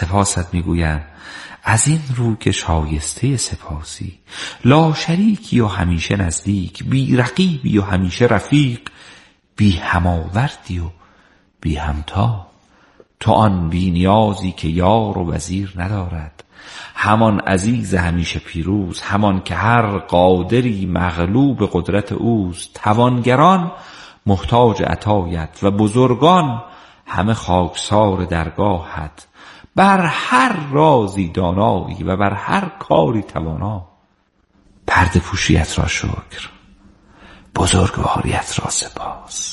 سپاست میگویم از این رو که شایسته سپاسی، لا شریکی و همیشه نزدیک، بی رقیبی و همیشه رفیق، بی هماوردی و بی همتا. تو آن بی نیازی که یار و وزیر ندارد، همان عزیز همیشه پیروز، همان که هر قادری مغلوب قدرت اوست. توانگران محتاج عطایت و بزرگان همه خاکسار درگاهت. بر هر رازی دانایی و بر هر کاری توانا. پرده پوشیت را شکر، بزرگواریت را سپاس.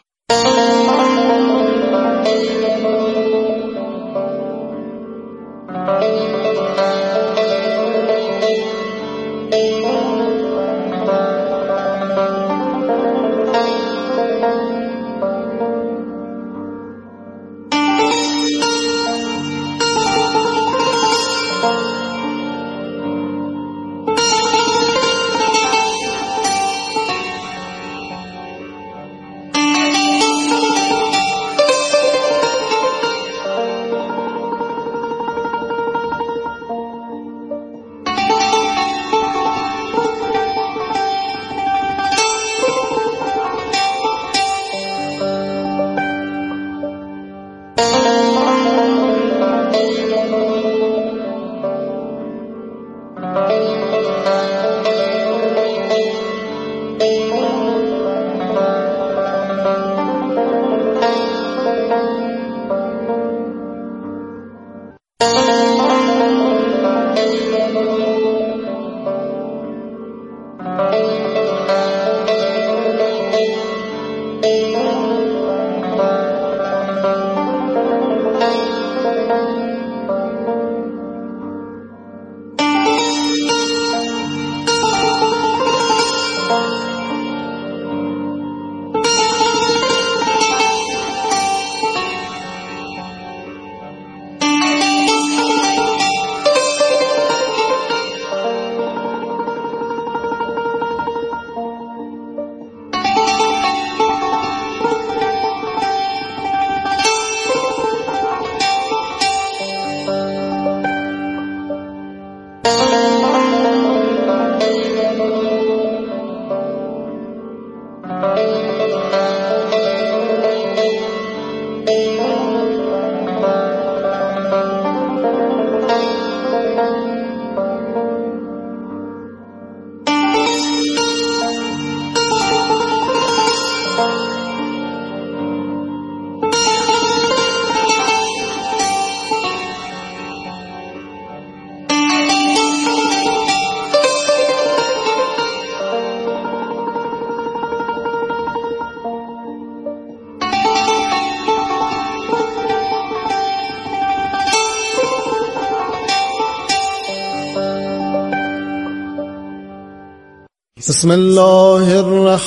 بسم الله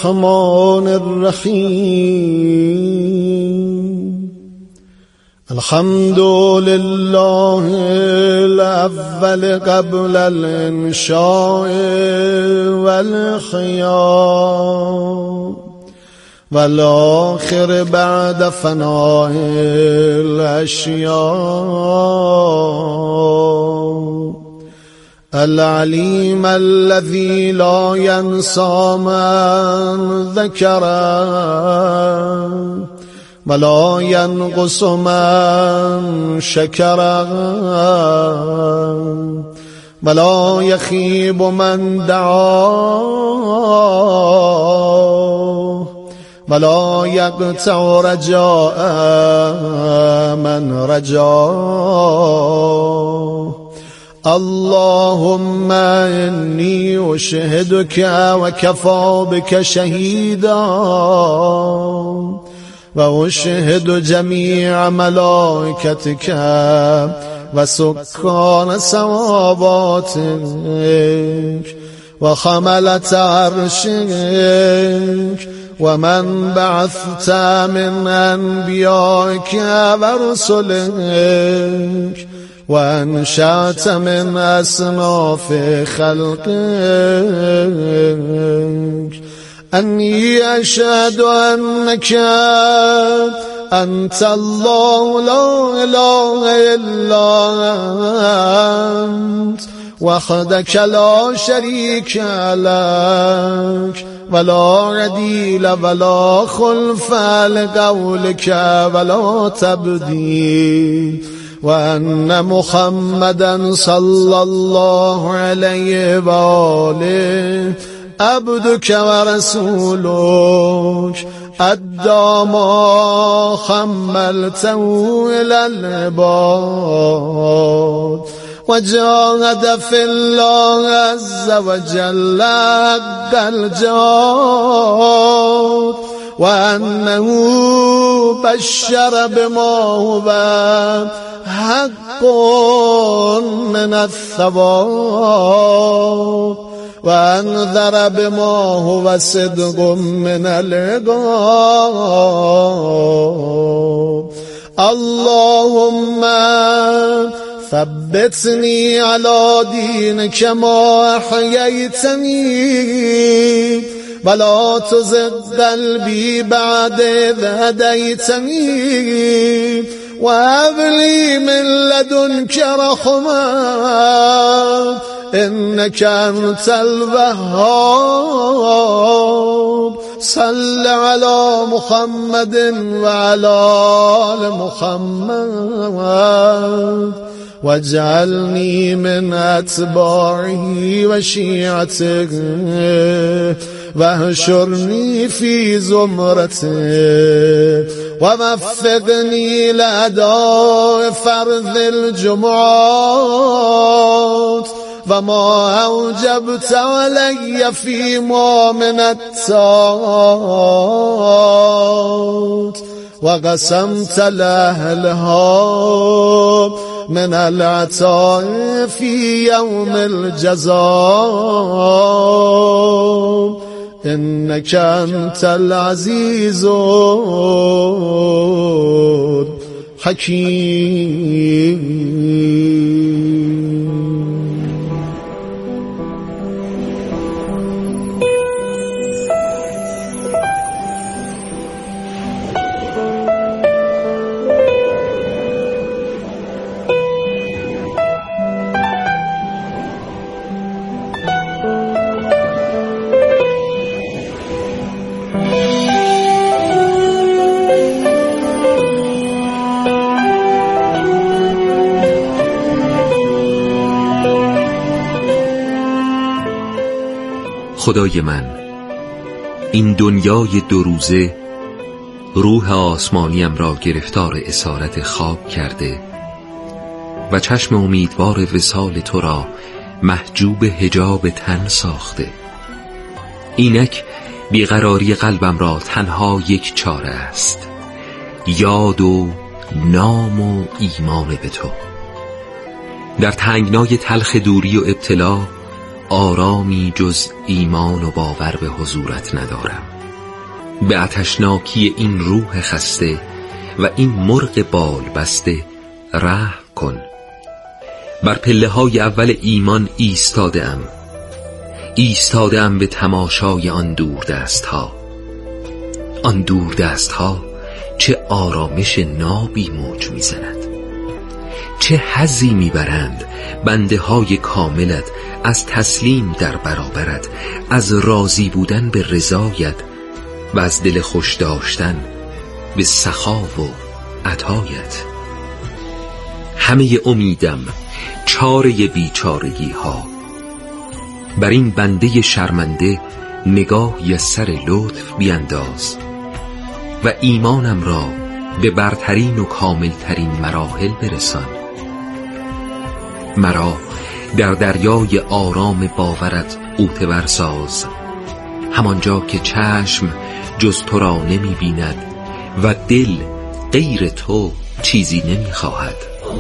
الرحمن الرحیم. الحمد لله الاول قبل الانشاء والخیام والآخر بعد فناء الاشیاء. العليم الذي لا ينسى من ذكره ولا ينقص من شكره ولا يخيب من دعاه ولا يقطع رجاء من رجاه. اللهم إني أشهدك وكفى بك شهيدا وأشهد جميع ملائكتك وسكان سماواتك وحملة عرشك ومن بعثت من أنبيائك ورسلك وأنشأت من أصناف خلقك أني أشهد أنك أنت الله لا إله إلا أنت وحدك لا شريك لك ولا عديل ولا خلف لقولك ولا تبديل وأن محمدا صلى الله عليه وآله عبدك ورسولك أدى ما حملته إلى العباد وجاهد في الله عز وجل حق الجهاد وأنه بشر بما هو حق من الثواب وأنذر بما هو صدق من العقاب اللهم ثبتني على دينك ما أحييتني ولا تزغ قلبي بعد إذ هديتني وهب لي من لدنك رحمة إنك أنت الوهاب صل على محمد وعلى آل محمد واجعلني من أتباعه وشيعته واحشرني في زمرته ووفقني لأداء فرض الجمعات وما أوجبت علي فيما من الطاعات وقسمت لأهلها من العطاء في يوم الجزاء إنك أنت العزيز الحكيم. خدای من، این دنیای دو روزه روح آسمانیم را گرفتار اسارت خواب کرده و چشم امیدوار وصال تو را محجوب حجاب تن ساخته. اینک بیقراری قلبم را تنها یک چاره است، یاد و نام و ایمان به تو. در تنگنای تلخ دوری و ابتلا آرامی جز ایمان و باور به حضورت ندارم. به آتشناکی این روح خسته و این مرغ بال بسته رحم کن. بر پله های اول ایمان ایستاده ام به تماشای آن دوردست ها. آن دوردست ها چه آرامش نابی موج میزند، چه حظی میبرند بنده های کاملت از تسلیم در برابرت، از راضی بودن به رضایت و از دل خوش داشتن به سخا و عطایت. همه امیدم چاره بیچارگی ها. بر این بنده شرمنده نگاهی از سر لطف بینداز و ایمانم را به برترین و کاملترین مراحل برسان. مرا در دریای آرام باورت غوطه‌ور ساز، همانجا که چشم جز تو را نمی بیند و دل غیر تو چیزی نمی خواهد.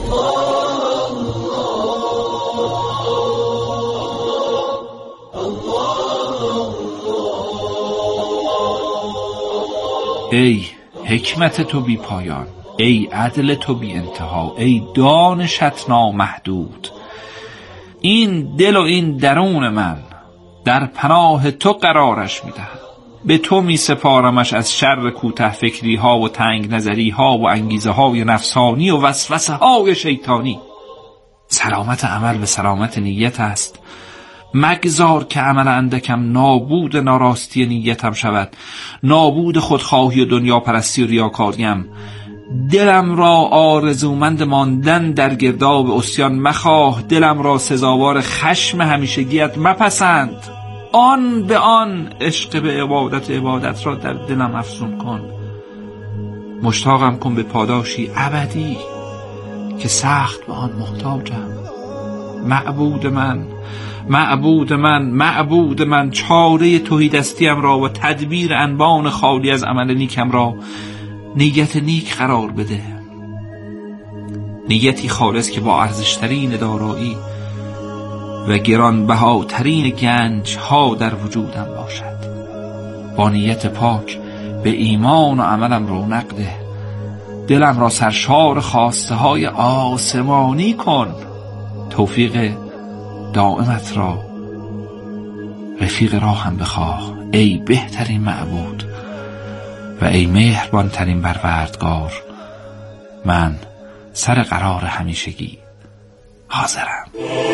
ای حکمت تو بی پایان، ای عدل تو بی انتها، ای دانشت نامحدود، این دل و این درون من در پناه تو قرارش میدهم. به تو می سپارمش از شر کوته فکری ها و تنگ نظری ها و انگیزه های نفسانی و وسوسه های شیطانی. سلامت عمل به سلامت نیت است. مگذار که عمل اندکم نابود ناراستی نیتم شود، نابود خودخواهی و دنیا پرستی و ریاکاریم. دلم را آرزومند ماندن در گرداب عصیان مخواه، دلم را سزاوار خشم همیشگیت مپسند. آن به آن عشق به عبادت را در دلم افزون کن. مشتاقم کن به پاداشی ابدی که سخت به آن محتاجم. معبود من، معبود من، معبود من، چاره تهیدستیم را و تدبیر انبان خالی از عمل نیکم را نیت نیک قرار بده. نیتی خالص که با ارزشترین دارایی و گرانبهاترین گنج ها در وجودم باشد. با نیت پاک به ایمان و عملم رونق ده. دلم را سرشار خواسته های آسمانی کن. توفیق دائمت را رفیق راهم بخواه ای بهترین معبود و ای مهربانترین پروردگار. من سر قرار همیشگی حاضرم.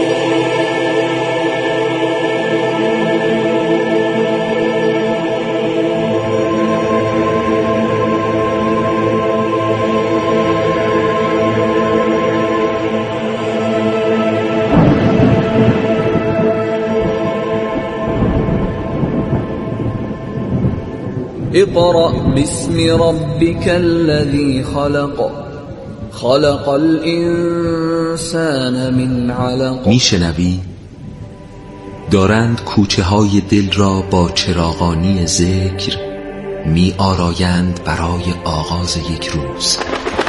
اقرأ باسم ربك الذي خلق خلق الانسان من علق. میشنوی؟ دارند کوچه های دل را با چراغانی ذکر می آرایند برای آغاز یک روز.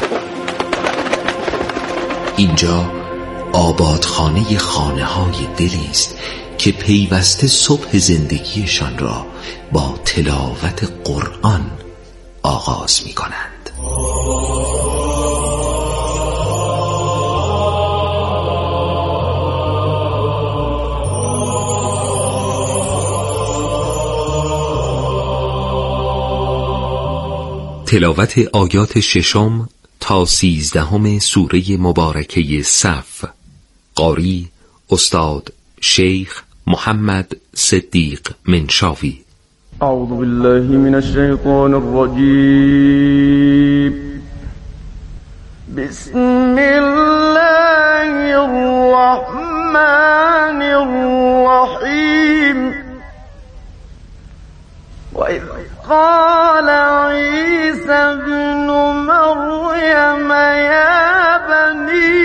اینجا آبادخانه خانه های دلی است که پیوسته صبح زندگیشان را با تلاوت قرآن آغاز می کنند. تلاوت آیات 6 تا 13 سوره مبارکه صف. قاری استاد شیخ محمد صدیق منشاوی. اعوذ بالله من الشیطان الرجیم. بسم الله الرحمن الرحیم. وإذ قال عيسى ابن مريم يا بني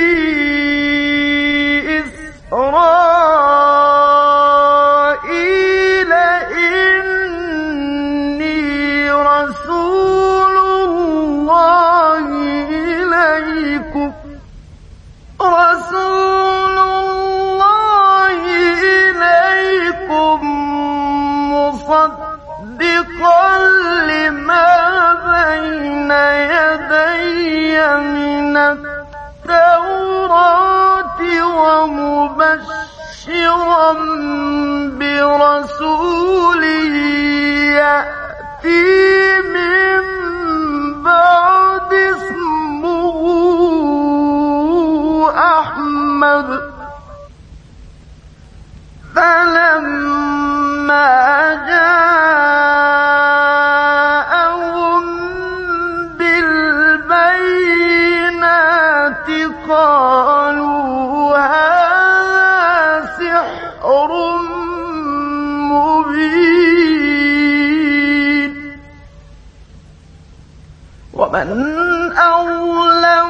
إسرائيل إني رسول الله إليكم مصدقا لما بين يدي من التوراة ومبشرا برسول يأتي من بعد اسمه أحمد. فلما جاءهم بالبينات قالوا هذا سحر مبين. ومن أظلم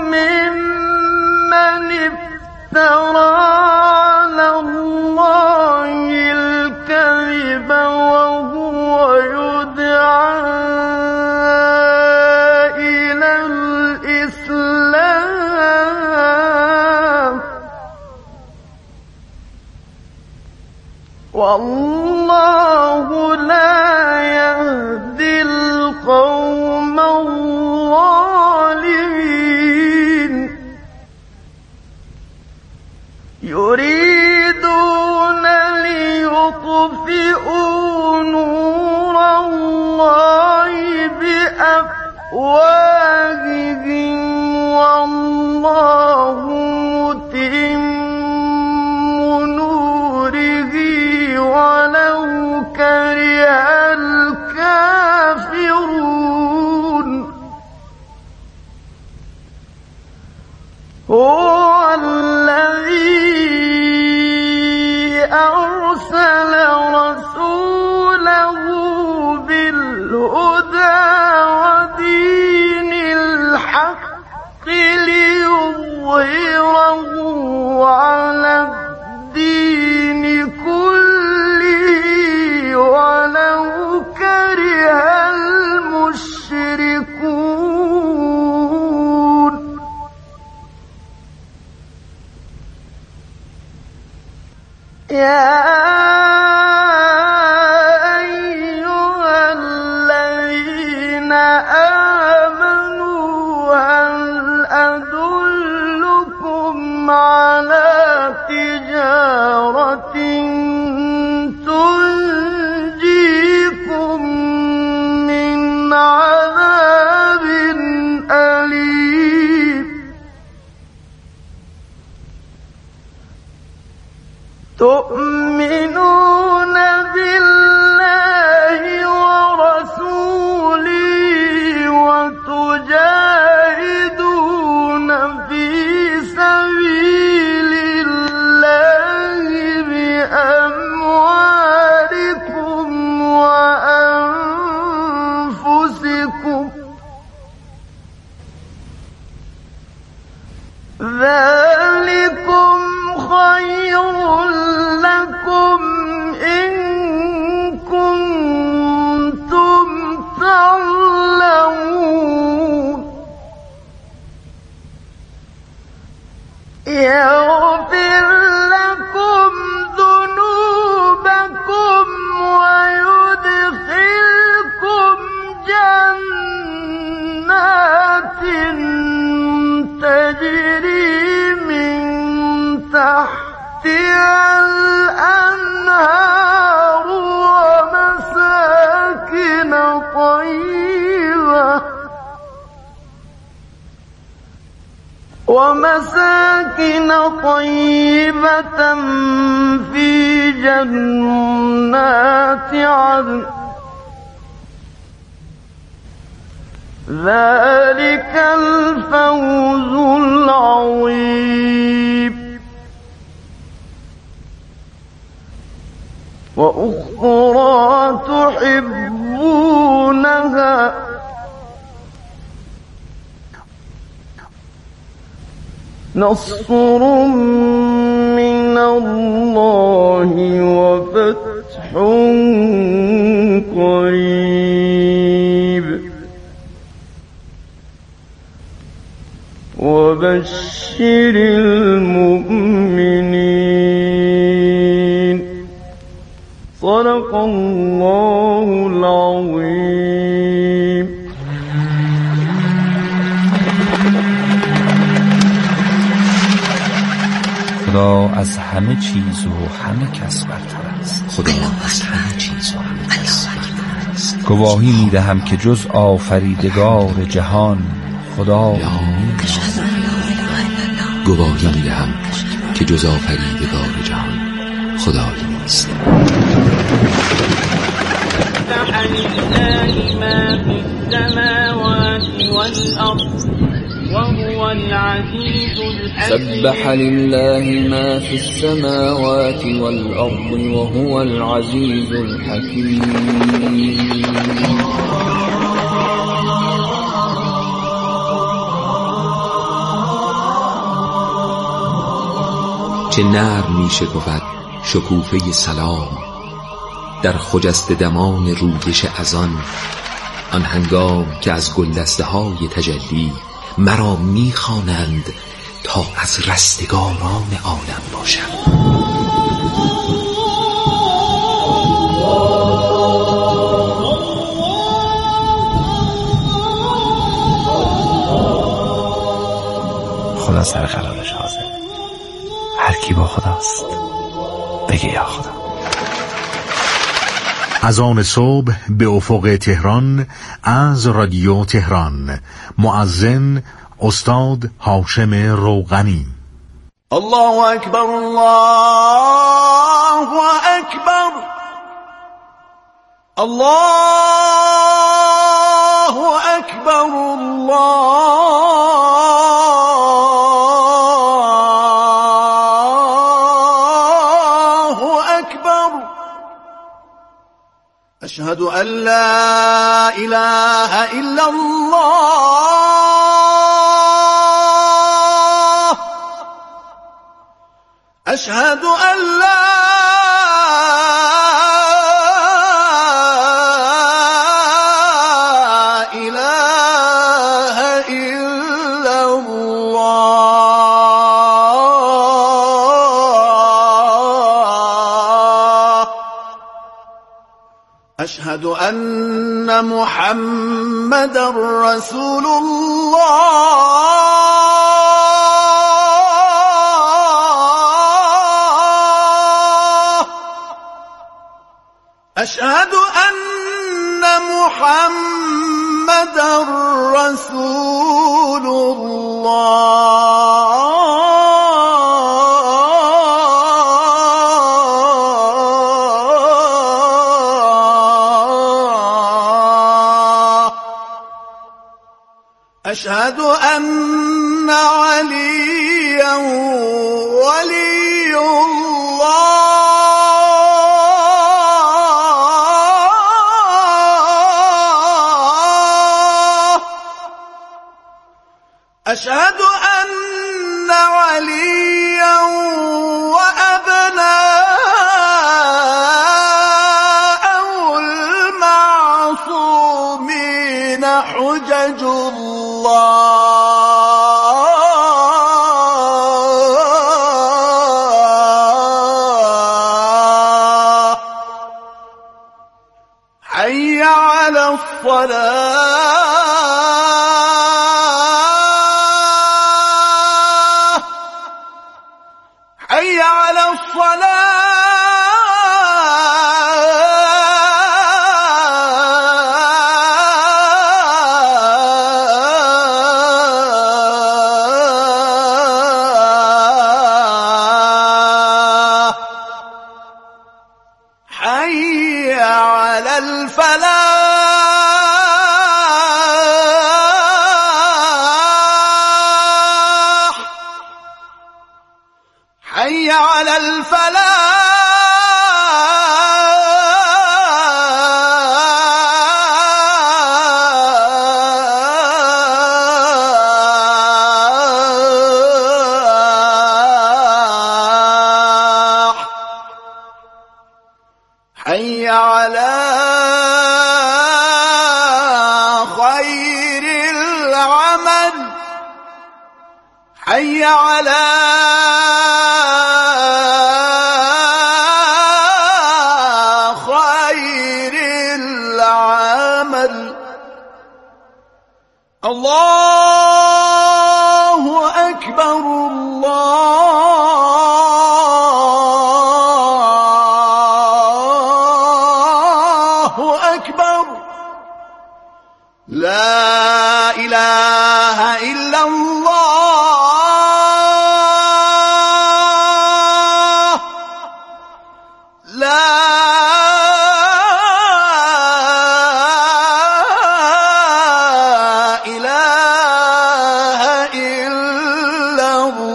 ممن افترى على الله الكذب وهو يدعى إلى الإسلام والله لا يهدي القوم الظالمين. يريدون ليطفئوا نور ليظهره على الدين كله ولو كره المشركون. يا أيها الذين آمنوا هل أدلكم على تجارة تنجيكم من عذاب أليم تؤمنون بالله ورسوله وتجاهدون في سبيل الله بأموالكم وأنفسكم ذلكم خير لكم إن كنتم تعلمون يغفر لكم ذنوبكم ويدخلكم جنات تجري من تحتها الأنهار ومساكن طيبة في جنات عدن ذلك الفوز العظيم. وأخرى تحبونها نصر من الله وفتح قريب وبشر المؤمنين. صدق الله العظيم. خدا از همه چیز و همه کس برتر است. خدا از همه چیز و همه کس برتر است. گواهی میدهم که جز آفریدگار جهان خدا نیست. گواهی میدهم که جز آفریدگار جهان خدایی نیست. سبح لله ما في السماوات والأرض وهو العزيز الحكيم. سبح لله ما في السماوات والأرض وهو العزيز الحكيم. چه نرم می شکفد شکوفه سلام در خجسته دمان رویش اذان، آن هنگام که از گلدسته های تجلی مرا می خوانند تا از رستگاران عالم باشم. خدا سر قرارش حاضر. هر کی با خداست بگه یا خدا. از آن صبح به افق تهران از رادیو تهران، مؤذن استاد هاشم روغنی. الله اکبر الله اکبر الله اکبر الله اکبر. اشهد ان لا اله الا الله أشهد أن لا إله إلا الله أشهد أن محمدا رسول الله أشهد أن محمدا رسول الله أشهد أن عليا ولي الله أشهد أن عليا وأبناءه المعصومين حجج الله حي على الصلاة حي على الصلاة حي على الفلاح حي على الفلاح حي على خير العمل حي على خير العمل الله أكبر الله أكبر لا إله إلا الله لا إله إلا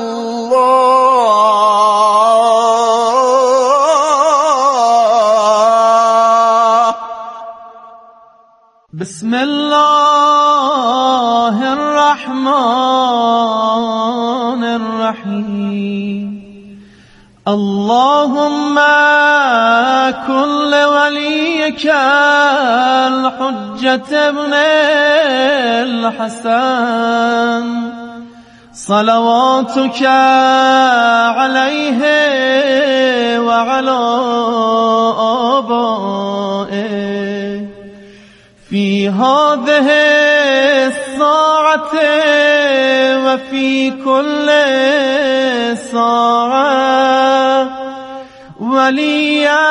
الله بسم الله الرحمن الرحيم اللهم كن لوليك الحجة ابن الحسن صلواتك عليه وعلى آبائه في هذه الساعة وفي كل ساعة وليا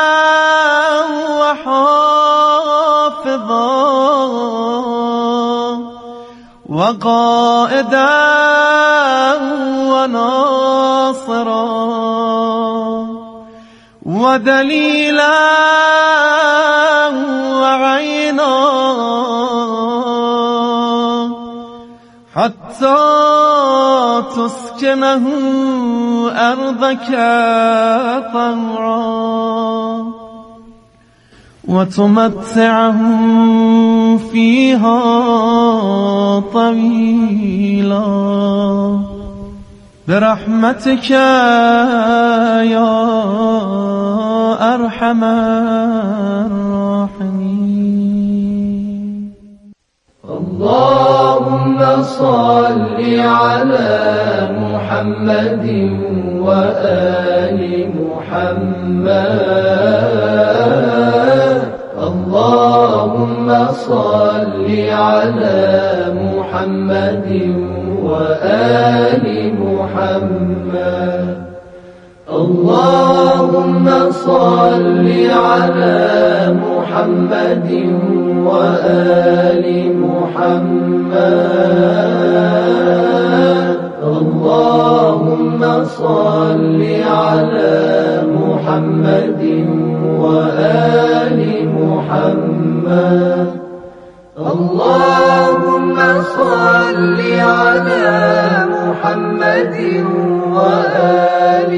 وحافظا وقائدا وناصرا ودليلا وعينا حتى تسكنه أرضك طوعا وتمتعه فيها طويلا برحمتك یا ارحم الراحمین. اللهم صل على محمد وآل محمد. اللهم صل على محمد وآل محمد. اللهم صل على محمد وآل محمد. اللهم صل على محمد وآل محمد. اللهم صل على محمد وآل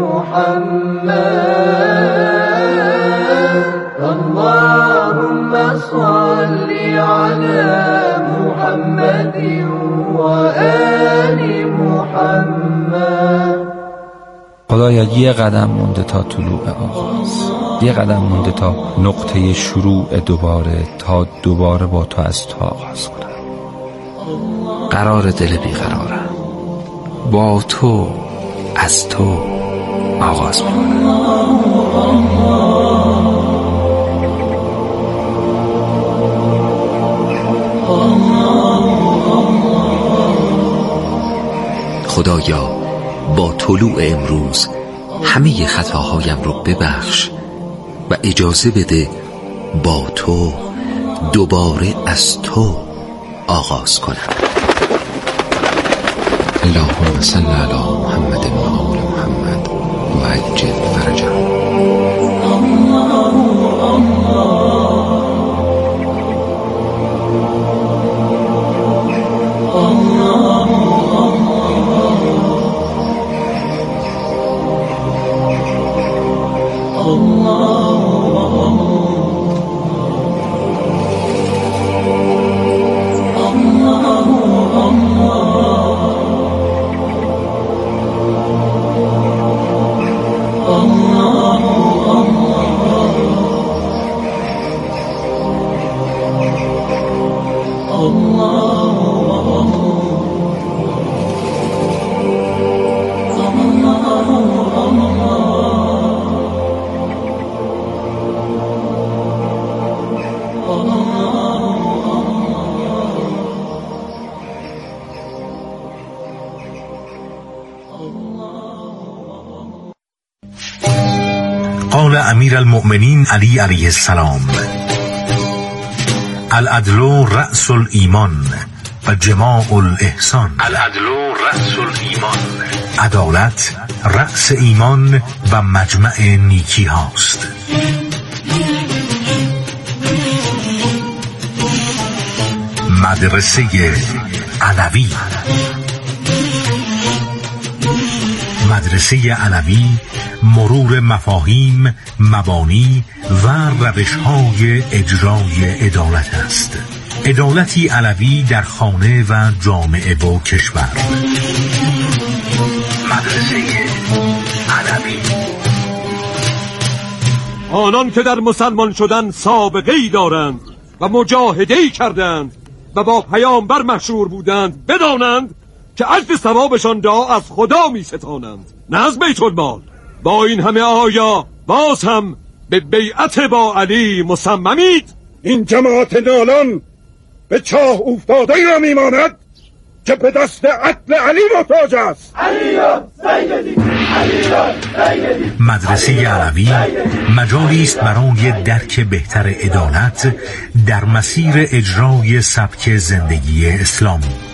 محمد. اللهم صل على محمد وآل محمد. خدایا یه قدم مونده تا طلوع آغاز، یه قدم مونده تا نقطه شروع دوباره، تا دوباره با تو از تو آغاز کنم. قرار دل بیقرارم، با تو از تو آغاز میکنم. خدایا با طلوع امروز همه خطاهایم رو ببخش و اجازه بده با تو دوباره از تو آغاز کنم. اللهم صل علی محمد و آل محمد و عجل فرجهم. قال امیر المؤمنین علی علیه السلام: العدل رأس الایمان و جماع الاحسان. العدل رأس الایمان، عدالت رأس ایمان و مجمع نیکی هاست. مدرسه علوی. مدرسه علوی مرور مفاهیم، مبانی و روش‌های اجرای عدالت است. عدالتی علوی در خانه و جامعه و کشور. مدرسه علوی. آنان که در مسلمان شدن سابقه‌ای دارند و مجاهده‌ای کردند و با پیامبر مشهور بودند، بدانند که اجر ثوابشان را از خدا می ستانند، نه از بیت المال. با این همه آیا باز هم به بیعت با علی مصممید؟ این جماعت نالان به چاه افتاده‌ای را میماند که به دست عدل علی محتاج است. مدرسه علوی مجالی است برای درک بهتر عدالت در مسیر اجرای سبک زندگی اسلامی.